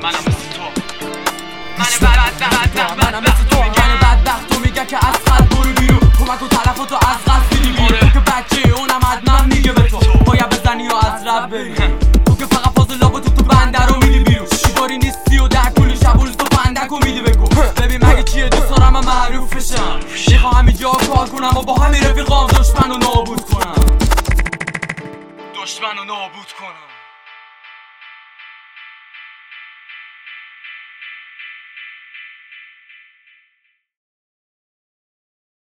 منم مثل تو، منم مثل تو، من بدبخت تو میگه که از خط برو بیرون، کمک و تلفاتو از قصد دیدی بیرون. تو که بچه اونم حتما میگه به تو باید بزنی یا از رب بری. تو که فقط فاز لابا تو بنده رو میدی بیرون، شیباری نیستی و در کل شب و روز تو فندکو میدی بگو. ببین مگه چیه دوست دارم من معروف بشم، میخوام اینجا کار کنم و با همین رفیقام دشمن رو نابود کنم.